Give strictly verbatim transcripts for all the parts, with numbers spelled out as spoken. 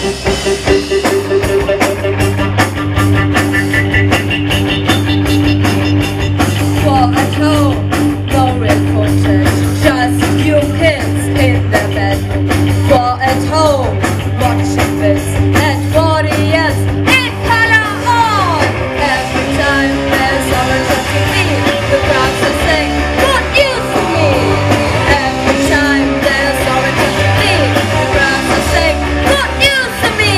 For at home, no real content, just few kids in the bedroom. For at home, watching this and forty years in color on. Every time there's orange on T V, the crowds are saying, "Good news for me." Every time there's orange on T V, the crowds are saying, "Good news for me."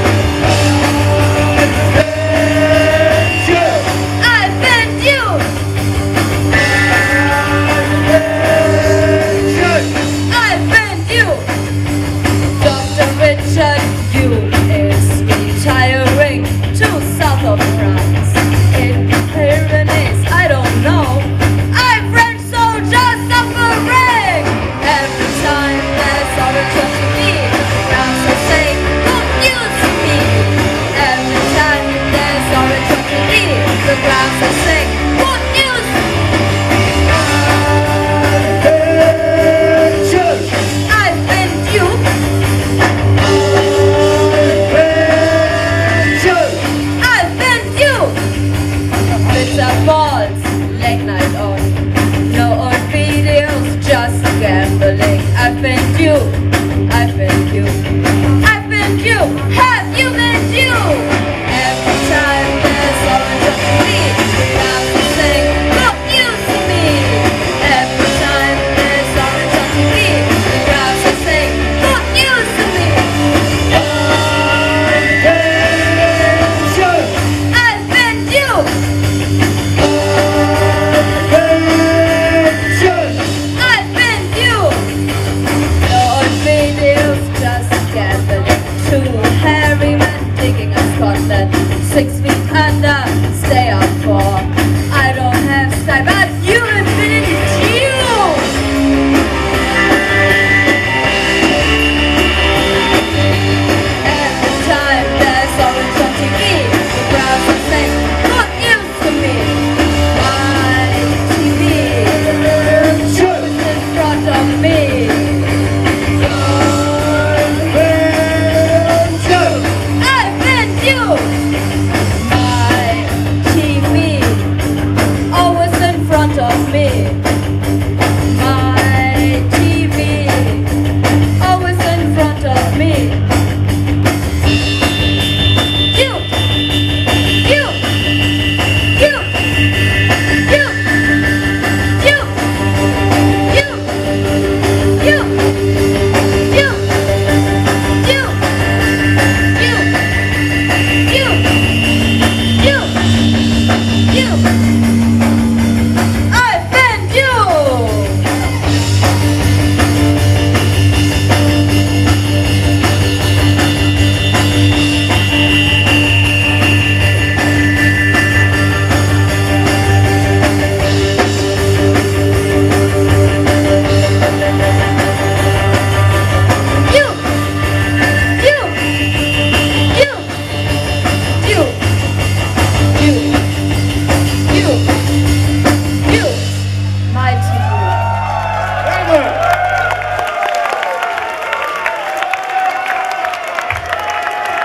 I bend you. I bend you, Doctor Richard, you.